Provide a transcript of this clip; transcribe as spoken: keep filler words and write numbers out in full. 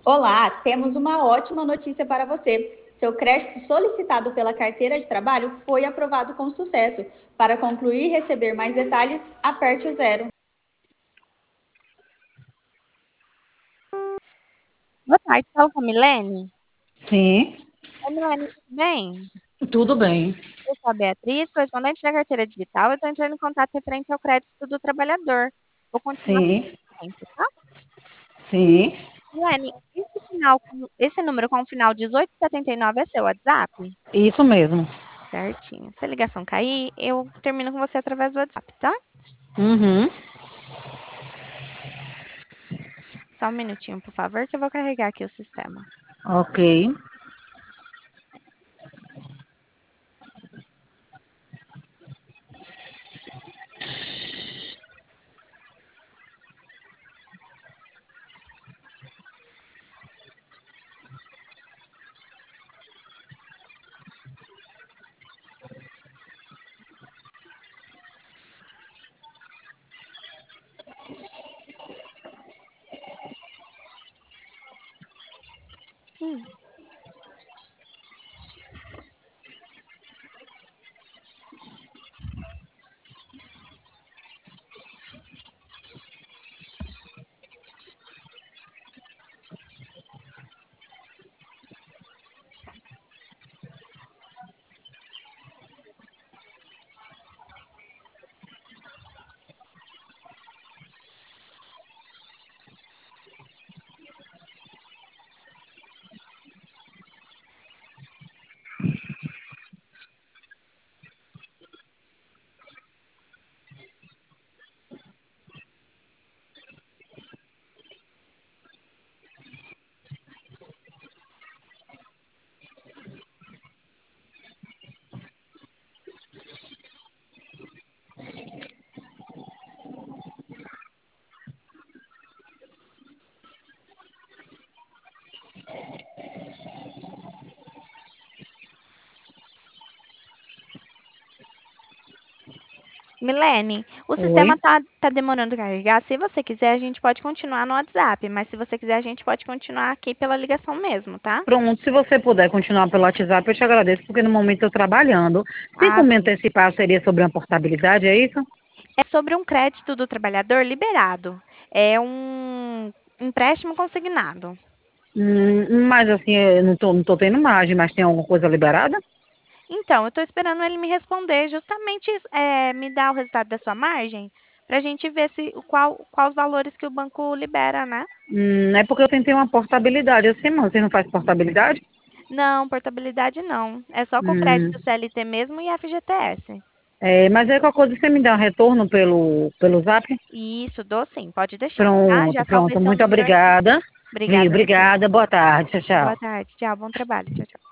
Olá, temos uma ótima notícia para você. Seu crédito solicitado pela carteira de trabalho foi aprovado com sucesso. Para concluir e receber mais detalhes, aperte o zero. Boa tarde, fala com a Milene. Sim, Oi, Milene, tudo bem? tudo bem. Eu sou a Beatriz, correspondente da carteira digital. Eu estou entrando em contato referente ao crédito do trabalhador. Vou continuar Sim, com o tempo, tá? sim, Milene, esse, final, com- esse número com o final dezoito setenta e nove é seu WhatsApp? isso mesmo. Certinho. Se a ligação cair, eu termino com você através do WhatsApp, tá? Uhum, Só um minutinho, por favor, que eu vou carregar aqui o sistema. ok. Hum. Milene, o sistema Oi. tá, tá demorando a carregar. Se você quiser, a gente pode continuar no WhatsApp, mas se você quiser, a gente pode continuar aqui pela ligação mesmo, tá? Pronto, se você puder continuar pelo WhatsApp, eu te agradeço, porque no momento eu estou trabalhando. Tem Ah, como me sim. antecipar? Seria sobre uma portabilidade, é isso? É sobre um crédito do trabalhador liberado. É um empréstimo consignado. Hum, mas assim, eu não tô, não tô tendo margem, mas tem alguma coisa liberada? Então, eu estou esperando ele me responder, justamente isso, é, me dar o resultado da sua margem, para a gente ver se o qual, quais os valores que o banco libera, né? Hum, é porque eu tentei uma portabilidade assim, mano. Você não faz portabilidade? Não, portabilidade não. É só com Hum, crédito C L T mesmo e F G T S. é, mas aí qualquer coisa você me dá um retorno pelo, pelo Zap? Isso, dou sim, pode deixar, tá? Já Pronto, salvei pronto. seu Muito número aqui. obrigada. Vi, Obrigada a você. obrigada. Boa tarde. Tchau, Boa tchau. tarde, tchau, bom trabalho, tchau, tchau.